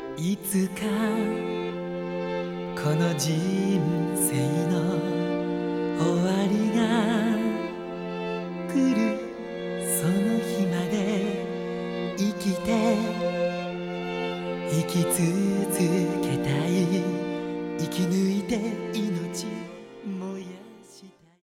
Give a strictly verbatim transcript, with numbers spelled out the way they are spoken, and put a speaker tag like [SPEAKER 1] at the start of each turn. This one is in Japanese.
[SPEAKER 1] いつかこの人生の終わりが来る、その日まで生きて生き続けたい